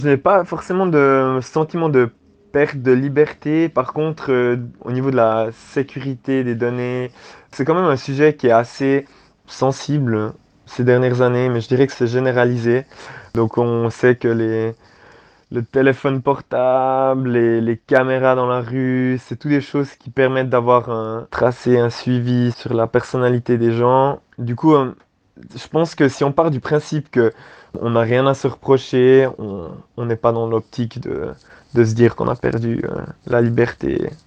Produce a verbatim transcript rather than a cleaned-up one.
Je n'ai pas forcément de sentiment de perte de liberté. Par contre, euh, au niveau de la sécurité des données, c'est quand même un sujet qui est assez sensible ces dernières années, mais je dirais que c'est généralisé. Donc on sait que les, le téléphone portable, les, les caméras dans la rue, c'est toutes des choses qui permettent d'avoir un tracé, un suivi sur la personnalité des gens. Du coup, euh, je pense que si on part du principe que on n'a rien à se reprocher, on on n'est pas dans l'optique de, de se dire qu'on a perdu euh, la liberté.